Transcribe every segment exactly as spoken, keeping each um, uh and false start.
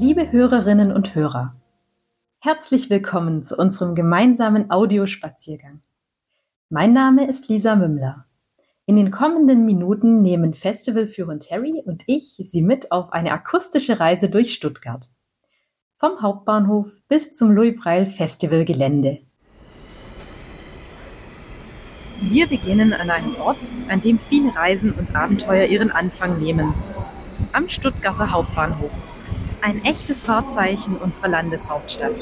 Liebe Hörerinnen und Hörer, herzlich willkommen zu unserem gemeinsamen Audiospaziergang. Mein Name ist Lisa Mümmler. In den kommenden Minuten nehmen Festivalführer Terry und ich Sie mit auf eine akustische Reise durch Stuttgart. Vom Hauptbahnhof bis zum Louis Braille Festivalgelände. Wir beginnen an einem Ort, an dem viele Reisen und Abenteuer ihren Anfang nehmen. Am Stuttgarter Hauptbahnhof. Ein echtes Wahrzeichen unserer Landeshauptstadt.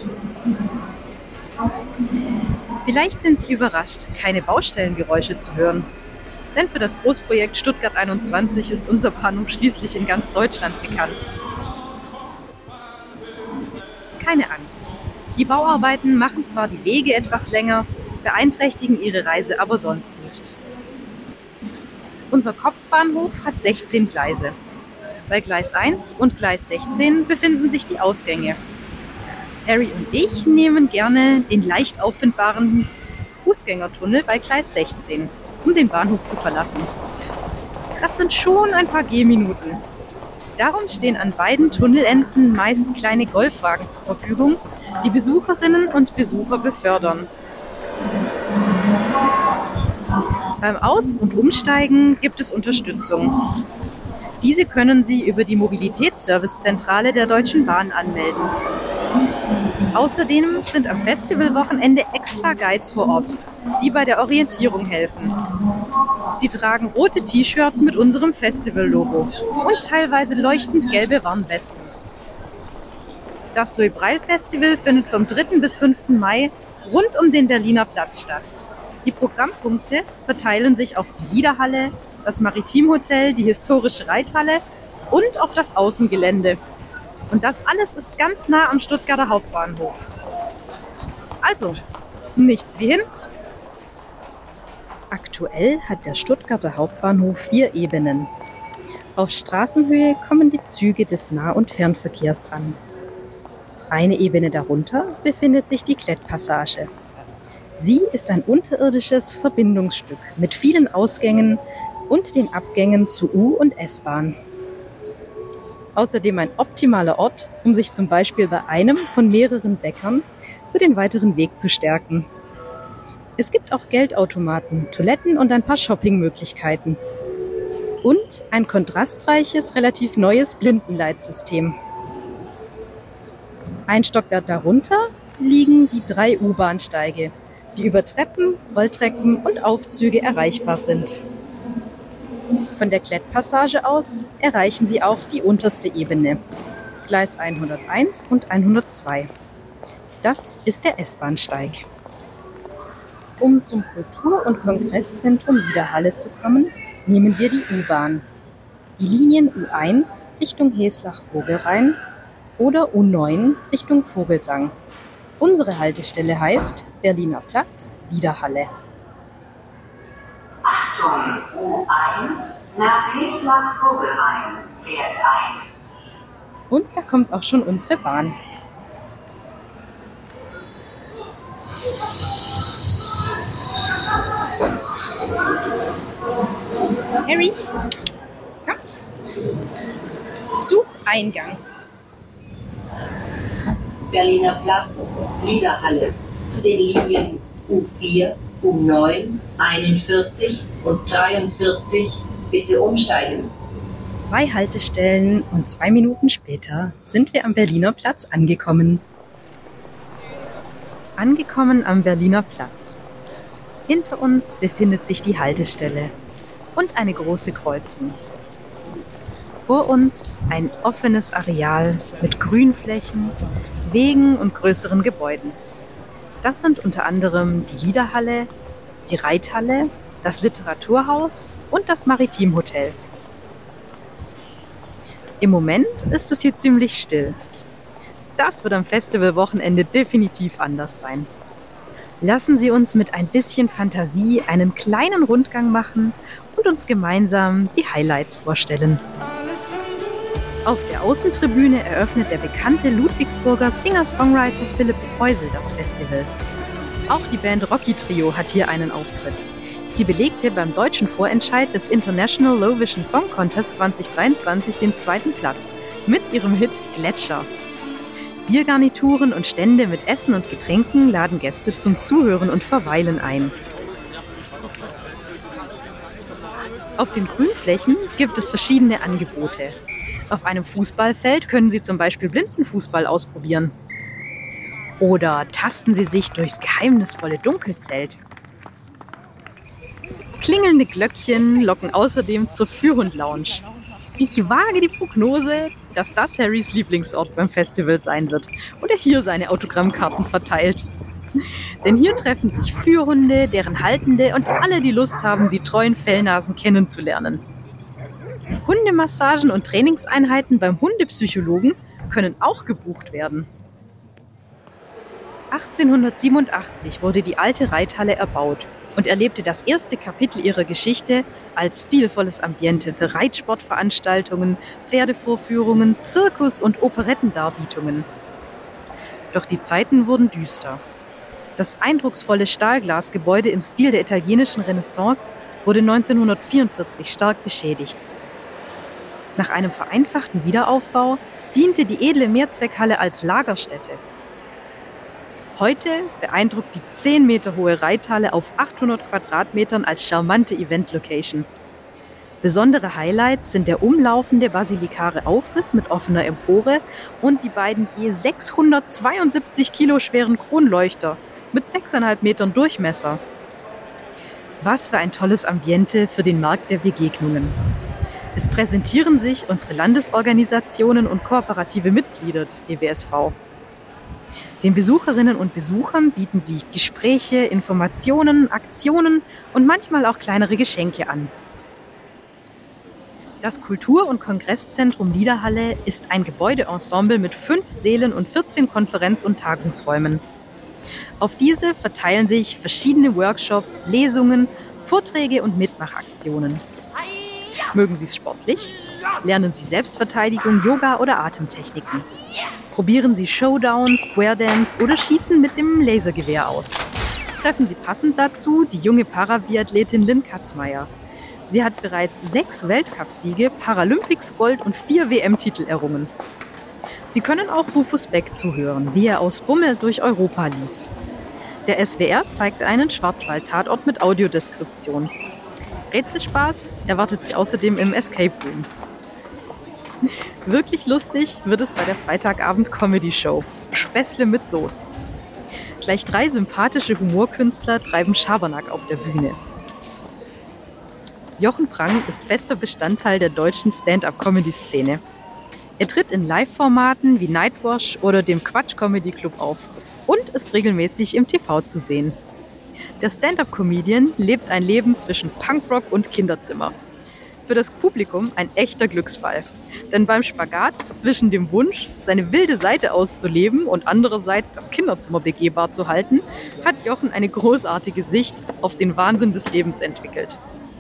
Vielleicht sind Sie überrascht, keine Baustellengeräusche zu hören. Denn für das Großprojekt Stuttgart einundzwanzig ist unser Bahnhof schließlich in ganz Deutschland bekannt. Keine Angst. Die Bauarbeiten machen zwar die Wege etwas länger, beeinträchtigen Ihre Reise aber sonst nicht. Unser Kopfbahnhof hat sechzehn Gleise. Bei Gleis eins und Gleis sechzehn befinden sich die Ausgänge. Harry und ich nehmen gerne den leicht auffindbaren Fußgängertunnel bei Gleis sechzehn, um den Bahnhof zu verlassen. Das sind schon ein paar Gehminuten. Darum stehen an beiden Tunnelenden meist kleine Golfwagen zur Verfügung, die Besucherinnen und Besucher befördern. Beim Aus- und Umsteigen gibt es Unterstützung. Diese können Sie über die Mobilitätsservicezentrale der Deutschen Bahn anmelden. Außerdem sind am Festivalwochenende extra Guides vor Ort, die bei der Orientierung helfen. Sie tragen rote T-Shirts mit unserem Festival-Logo und teilweise leuchtend gelbe Warnwesten. Das Louis Braille Festival findet vom dritten bis fünften Mai rund um den Berliner Platz statt. Die Programmpunkte verteilen sich auf die Liederhalle, das Maritim-Hotel, die historische Reithalle und auf das Außengelände. Und das alles ist ganz nah am Stuttgarter Hauptbahnhof. Also, nichts wie hin. Aktuell hat der Stuttgarter Hauptbahnhof vier Ebenen. Auf Straßenhöhe kommen die Züge des Nah- und Fernverkehrs an. Eine Ebene darunter befindet sich die Klettpassage. Sie ist ein unterirdisches Verbindungsstück mit vielen Ausgängen und den Abgängen zu U- und S-Bahn. Außerdem ein optimaler Ort, um sich zum Beispiel bei einem von mehreren Bäckern für den weiteren Weg zu stärken. Es gibt auch Geldautomaten, Toiletten und ein paar Shoppingmöglichkeiten. Und ein kontrastreiches, relativ neues Blindenleitsystem. Ein Stockwerk darunter liegen die drei U-Bahnsteige, die über Treppen, Rolltreppen und Aufzüge erreichbar sind. Von der Klettpassage aus erreichen Sie auch die unterste Ebene, Gleis hunderteins und hundertzwei. Das ist der S-Bahnsteig. Um zum Kultur- und Kongresszentrum Liederhalle zu kommen, nehmen wir die U-Bahn. Die Linien U eins Richtung Heslach-Vogelrhein oder U neun Richtung Vogelsang. Unsere Haltestelle heißt Berliner Platz, Liederhalle. Achtung, U eins nach Heslach-Vogelrhein fährt ein. Und da kommt auch schon unsere Bahn. Harry, komm. Such Eingang. Berliner Platz, Liederhalle, zu den Linien U vier, U neun, einundvierzig und dreiundvierzig bitte umsteigen. Zwei Haltestellen und zwei Minuten später sind wir am Berliner Platz angekommen. Angekommen am Berliner Platz. Hinter uns befindet sich die Haltestelle und eine große Kreuzung. Vor uns ein offenes Areal mit Grünflächen, Wegen und größeren Gebäuden. Das sind unter anderem die Liederhalle, die Reithalle, das Literaturhaus und das Maritim-Hotel. Im Moment ist es hier ziemlich still. Das wird am Festivalwochenende definitiv anders sein. Lassen Sie uns mit ein bisschen Fantasie einen kleinen Rundgang machen und uns gemeinsam die Highlights vorstellen. Auf der Außentribüne eröffnet der bekannte Ludwigsburger Singer-Songwriter Philipp Preusel das Festival. Auch die Band Rocky Trio hat hier einen Auftritt. Sie belegte beim deutschen Vorentscheid des International Low Vision Song Contest zwanzig dreiundzwanzig den zweiten Platz mit ihrem Hit Gletscher. Biergarnituren und Stände mit Essen und Getränken laden Gäste zum Zuhören und Verweilen ein. Auf den Grünflächen gibt es verschiedene Angebote. Auf einem Fußballfeld können Sie zum Beispiel Blindenfußball ausprobieren. Oder tasten Sie sich durchs geheimnisvolle Dunkelzelt. Klingelnde Glöckchen locken außerdem zur Führhund-Lounge. Ich wage die Prognose, dass das Harrys Lieblingsort beim Festival sein wird und er hier seine Autogrammkarten verteilt. Denn hier treffen sich Führhunde, deren Haltende und alle, die Lust haben, die treuen Fellnasen kennenzulernen. Hundemassagen und Trainingseinheiten beim Hundepsychologen können auch gebucht werden. achtzehnhundertsiebenundachtzig wurde die alte Reithalle erbaut und erlebte das erste Kapitel ihrer Geschichte als stilvolles Ambiente für Reitsportveranstaltungen, Pferdevorführungen, Zirkus- und Operettendarbietungen. Doch die Zeiten wurden düster. Das eindrucksvolle Stahlglasgebäude im Stil der italienischen Renaissance wurde neunzehnhundertvierundvierzig stark beschädigt. Nach einem vereinfachten Wiederaufbau diente die edle Mehrzweckhalle als Lagerstätte. Heute beeindruckt die zehn Meter hohe Reithalle auf achthundert Quadratmetern als charmante Event-Location. Besondere Highlights sind der umlaufende basilikare Aufriss mit offener Empore und die beiden je sechshundertzweiundsiebzig Kilo schweren Kronleuchter mit sechseinhalb Metern Durchmesser. Was für ein tolles Ambiente für den Markt der Begegnungen. Es präsentieren sich unsere Landesorganisationen und kooperative Mitglieder des D B S V. Den Besucherinnen und Besuchern bieten sie Gespräche, Informationen, Aktionen und manchmal auch kleinere Geschenke an. Das Kultur- und Kongresszentrum Liederhalle ist ein Gebäudeensemble mit fünf Sälen und vierzehn Konferenz- und Tagungsräumen. Auf diese verteilen sich verschiedene Workshops, Lesungen, Vorträge und Mitmachaktionen. Mögen Sie es sportlich? Lernen Sie Selbstverteidigung, Yoga oder Atemtechniken. Probieren Sie Showdown, Square Dance oder Schießen mit dem Lasergewehr aus. Treffen Sie passend dazu die junge Parabiathletin Lynn Katzmeier. Sie hat bereits sechs Weltcupsiege, Paralympics Gold und vier W M-Titel errungen. Sie können auch Rufus Beck zuhören, wie er aus Bummel durch Europa liest. Der S W R zeigt einen Schwarzwald-Tatort mit Audiodeskription. Rätselspaß erwartet Sie außerdem im Escape Room. Wirklich lustig wird es bei der Freitagabend-Comedy-Show Späßle mit Soße. Gleich drei sympathische Humorkünstler treiben Schabernack auf der Bühne. Jochen Prang ist fester Bestandteil der deutschen Stand-up-Comedy-Szene. Er tritt in Live-Formaten wie Nightwash oder dem Quatsch-Comedy-Club auf und ist regelmäßig im T V zu sehen. Der Stand-up-Comedian lebt ein Leben zwischen Punkrock und Kinderzimmer. Für das Publikum ein echter Glücksfall. Denn beim Spagat zwischen dem Wunsch, seine wilde Seite auszuleben und andererseits das Kinderzimmer begehbar zu halten, hat Jochen eine großartige Sicht auf den Wahnsinn des Lebens entwickelt.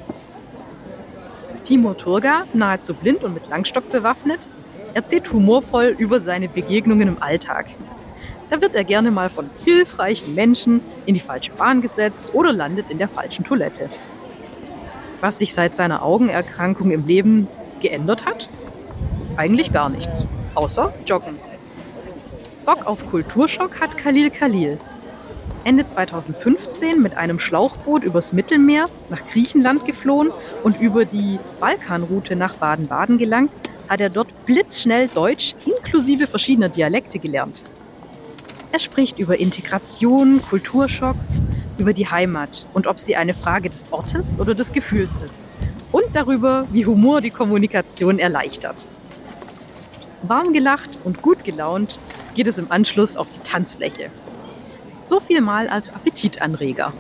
Timur Turga, nahezu blind und mit Langstock bewaffnet, erzählt humorvoll über seine Begegnungen im Alltag. Da wird er gerne mal von hilfreichen Menschen in die falsche Bahn gesetzt oder landet in der falschen Toilette. Was sich seit seiner Augenerkrankung im Leben geändert hat? Eigentlich gar nichts, außer Joggen. Bock auf Kulturschock hat Khalil Khalil. Ende zweitausendfünfzehn mit einem Schlauchboot übers Mittelmeer nach Griechenland geflohen und über die Balkanroute nach Baden-Baden gelangt, hat er dort blitzschnell Deutsch inklusive verschiedener Dialekte gelernt. Er spricht über Integration, Kulturschocks, über die Heimat und ob sie eine Frage des Ortes oder des Gefühls ist. Und darüber, wie Humor die Kommunikation erleichtert. Warm gelacht und gut gelaunt geht es im Anschluss auf die Tanzfläche. So viel mal als Appetitanreger.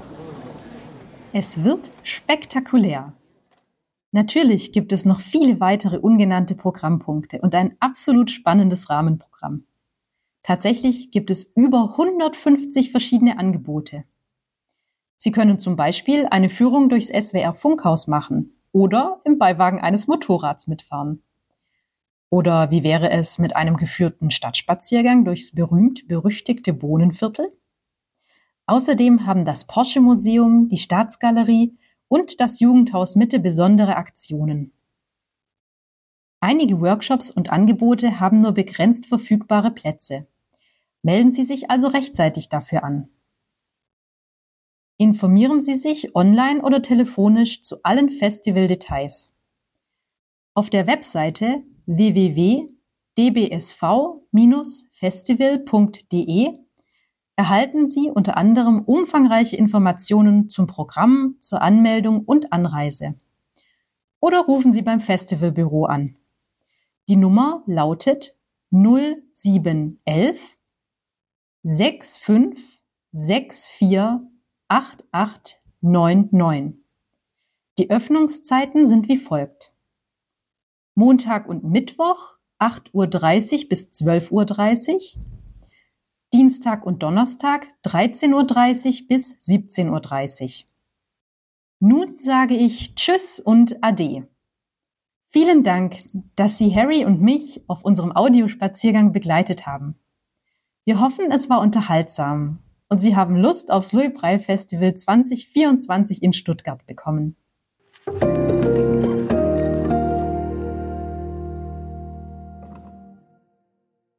Es wird spektakulär. Natürlich gibt es noch viele weitere ungenannte Programmpunkte und ein absolut spannendes Rahmenprogramm. Tatsächlich gibt es über hundertfünfzig verschiedene Angebote. Sie können zum Beispiel eine Führung durchs S W R Funkhaus machen oder im Beiwagen eines Motorrads mitfahren. Oder wie wäre es mit einem geführten Stadtspaziergang durchs berühmt-berüchtigte Bohnenviertel? Außerdem haben das Porsche-Museum, die Staatsgalerie und das Jugendhaus Mitte besondere Aktionen. Einige Workshops und Angebote haben nur begrenzt verfügbare Plätze. Melden Sie sich also rechtzeitig dafür an. Informieren Sie sich online oder telefonisch zu allen Festivaldetails. Auf der Webseite w w w punkt d b s v Bindestrich festival punkt d e erhalten Sie unter anderem umfangreiche Informationen zum Programm, zur Anmeldung und Anreise. Oder rufen Sie beim Festivalbüro an. Die Nummer lautet null sieben elf sechs fünf sechs vier acht acht neun neun. Die Öffnungszeiten sind wie folgt: Montag und Mittwoch acht Uhr dreißig bis zwölf Uhr dreißig, Dienstag und Donnerstag dreizehn Uhr dreißig bis siebzehn Uhr dreißig. Nun sage ich Tschüss und Ade. Vielen Dank, dass Sie Harry und mich auf unserem Audiospaziergang begleitet haben. Wir hoffen, es war unterhaltsam und Sie haben Lust aufs Louis Braille Festival zwanzig vierundzwanzig in Stuttgart bekommen.